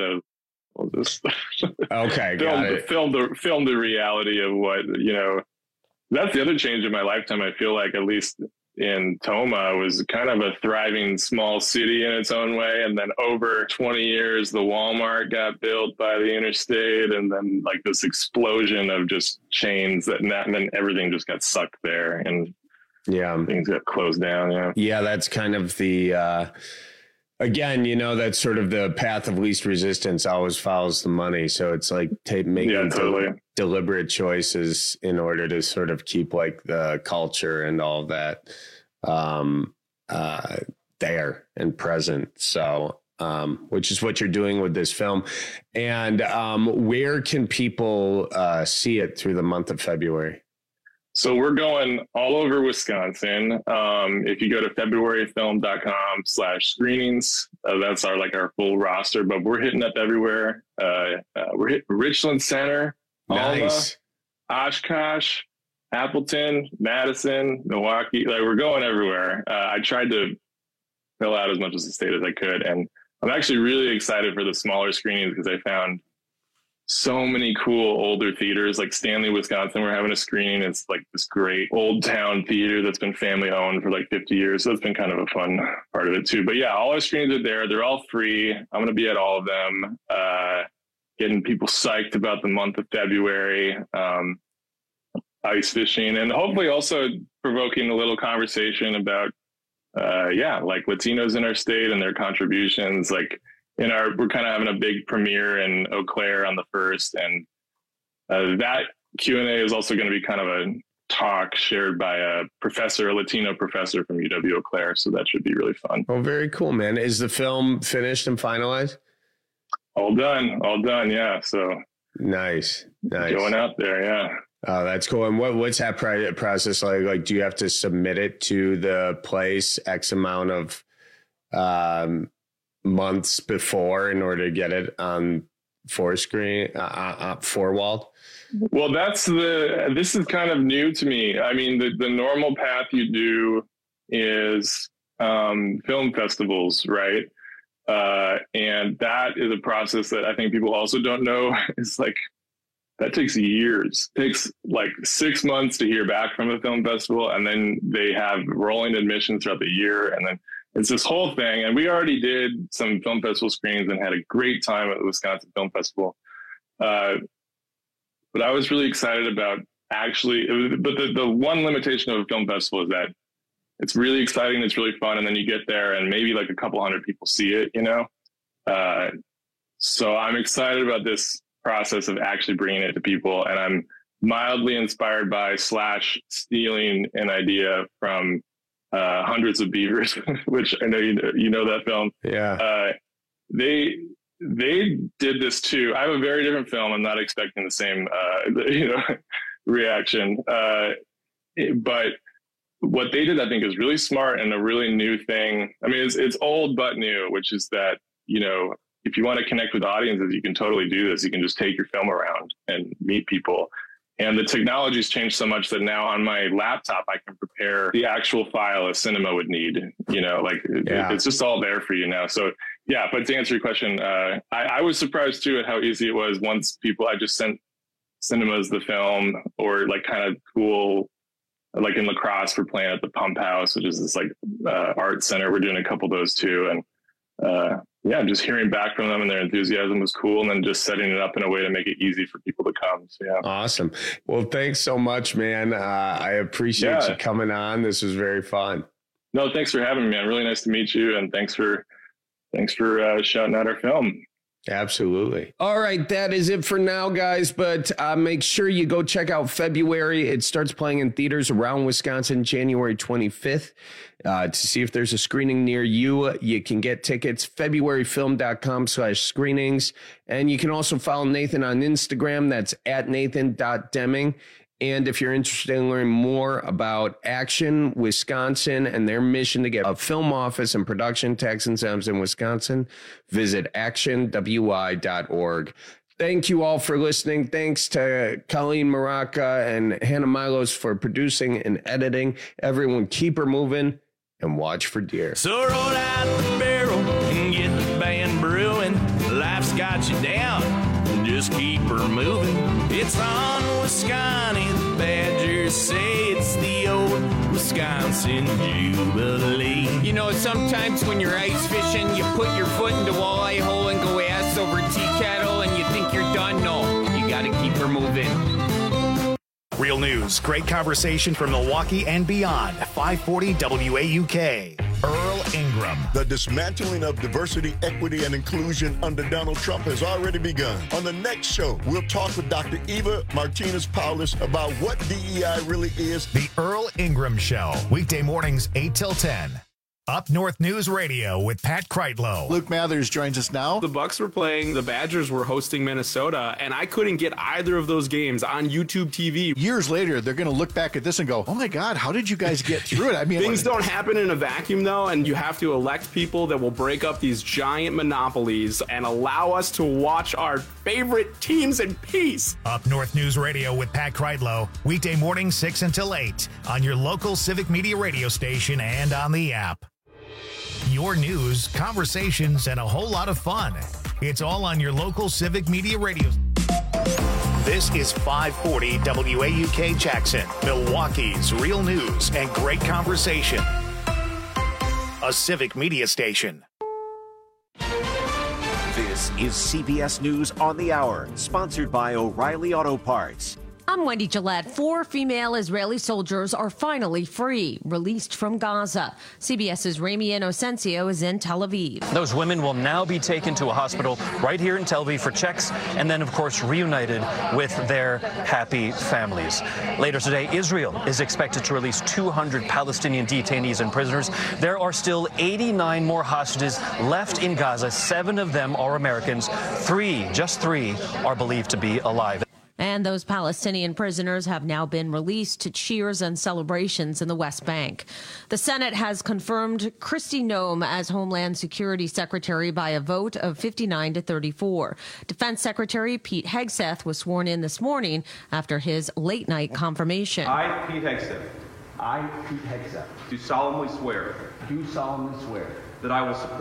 okay. filmed the reality of what That's the other change in my lifetime. I feel like, at least in Tomah, was kind of a thriving small city in its own way. And then over 20 years, the Walmart got built by the interstate, and then like this explosion of just chains and then everything just got sucked there, and things got closed down. Yeah. Yeah. That's kind of the again, that's sort of the path of least resistance always follows the money. So it's like making deliberate choices in order to sort of keep like the culture and all of that there and present. So, which is what you're doing with this film. And where can people see it through the month of February? So we're going all over Wisconsin. If you go to februaryfilm.com/screenings, that's our full roster, but we're hitting up everywhere. We're hitting Richland Center, nice. Alma, Oshkosh, Appleton, Madison, Milwaukee. We're going everywhere. I tried to fill out as much of the state as I could. And I'm actually really excited for the smaller screenings because I found so many cool older theaters, like Stanley, Wisconsin. We're having a screening. It's like this great old town theater that's been family owned for like 50 years. So that's been kind of a fun part of it too. But yeah, all our screenings are there. They're all free. I'm going to be at all of them, getting people psyched about the month of February, ice fishing, and hopefully also provoking a little conversation about, like Latinos in our state and their contributions. Like, we're kind of having a big premiere in Eau Claire on the 1st, and that Q&A is also going to be kind of a talk shared by a Latino professor from UW Eau Claire. So that should be really fun. Oh, very cool, man. Is the film finished and finalized? All done. Yeah. So nice. Going out there. Yeah. Oh, that's cool. And what's that process like? Like, do you have to submit it to the place X amount of months before in order to get it on four-walled? Well, this is kind of new to me. I mean, the normal path you do is film festivals, right? And that is a process that I think people also don't know is like, that takes years. It takes like 6 months to hear back from a film festival, and then they have rolling admissions throughout the year, and then it's this whole thing. And we already did some film festival screenings and had a great time at the Wisconsin Film Festival. But I was really excited about the one limitation of a film festival is that it's really exciting, it's really fun, and then you get there and maybe like a couple hundred people see it, So I'm excited about this process of actually bringing it to people, and I'm mildly inspired by / stealing an idea from Hundreds of Beavers, which I know you know that film. Yeah. They did this too. I have a very different film. I'm not expecting the same reaction. But what they did, I think, is really smart and a really new thing. I mean, it's old but new, which is that, if you want to connect with audiences, you can totally do this. You can just take your film around and meet people. And the technology's changed so much that now on my laptop, I can prepare the actual file a cinema would need, it's just all there for you now. So yeah, but to answer your question, I was surprised too at how easy it was once I just sent cinemas the film, or like kind of cool, like in La Crosse, we're playing at the Pump House, which is this like art center. We're doing a couple of those too. And just hearing back from them and their enthusiasm was cool. And then just setting it up in a way to make it easy for people to come. So, yeah. Awesome. Well, thanks so much, man. I appreciate you coming on. This was very fun. No, thanks for having me, man. Really nice to meet you. And thanks for shouting out our film. Absolutely. All right. That is it for now, guys. But make sure you go check out February. It starts playing in theaters around Wisconsin, January 25th. To see if there's a screening near you, you can get tickets, februaryfilm.com/screenings. And you can also follow Nathan on Instagram. That's @Nathan.Deming. And if you're interested in learning more about Action Wisconsin and their mission to get a film office and production tax incentives in Wisconsin, visit actionwi.org. Thank you all for listening. Thanks to Colleen Maraca and Hannah Milos for producing and editing. Everyone keep her moving and watch for deer. So roll out the barrel and get the band brewing. Life's got you down, just keep her moving. It's on Wisconsin, the Badgers say it's the old Wisconsin Jubilee. Sometimes when you're ice fishing, you put your foot in the walleye hole and go ass over tea kettle and you think you're done. No, you gotta keep her moving. Real news, great conversation from Milwaukee and beyond. 540 WAUK. Earl Ingram. The dismantling of diversity, equity, and inclusion under Donald Trump has already begun. On the next show, we'll talk with Dr. Eva Martinez-Paulus about what DEI really is. The Earl Ingram Show, weekday mornings 8 till 10. Up North News Radio with Pat Kreitlow. Luke Mathers joins us now. The Bucks were playing, the Badgers were hosting Minnesota, and I couldn't get either of those games on YouTube TV. Years later, they're going to look back at this and go, oh my God, how did you guys get through it? I mean, things don't happen in a vacuum, though, and you have to elect people that will break up these giant monopolies and allow us to watch our favorite teams in peace. Up North News Radio with Pat Kreitlow, weekday morning 6 until 8 on your local Civic Media radio station and on the app. Your news, conversations, and a whole lot of fun. It's all on your local Civic Media radio. This is 540 WAUK Jackson, Milwaukee's real news and great conversation. A Civic Media station. This is CBS News on the Hour, sponsored by O'Reilly Auto Parts. I'm Wendy Gillette. 4 female Israeli soldiers are finally free, released from Gaza. CBS's Rami Inocencio is in Tel Aviv. Those women will now be taken to a hospital right here in Tel Aviv for checks and then, of course, reunited with their happy families. Later today, Israel is expected to release 200 Palestinian detainees and prisoners. There are still 89 more hostages left in Gaza. 7 of them are Americans. 3, just 3, are believed to be alive. And those Palestinian prisoners have now been released to cheers and celebrations in the West Bank. The Senate has confirmed Kristi Noem as Homeland Security Secretary by a vote of 59 to 34. Defense Secretary Pete Hegseth was sworn in this morning after his late-night confirmation. I, Pete Hegseth, do solemnly swear that I will support